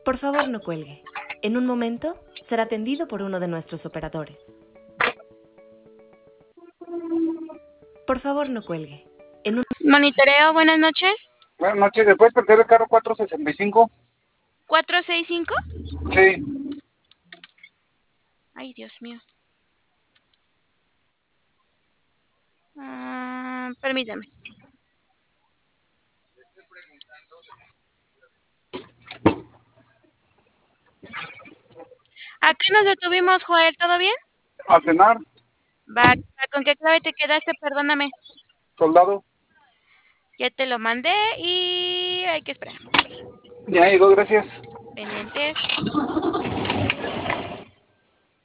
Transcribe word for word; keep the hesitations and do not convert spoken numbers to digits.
Por favor, no cuelgue. En un momento será atendido por uno de nuestros operadores. Por favor, no cuelgue. En un... Monitoreo, buenas noches. Buenas noches, ¿me puedes perder el carro cuatro sesenta y cinco? ¿cuatro seis cinco? Sí. Ay, Dios mío. Uh, permítame. ¿A qué nos detuvimos, Joel? ¿Todo bien? ¿A cenar? Va, va, ¿con qué clave te quedaste? Perdóname. Soldado. Ya te lo mandé y hay que esperar. Ya llegó, gracias. Pendientes.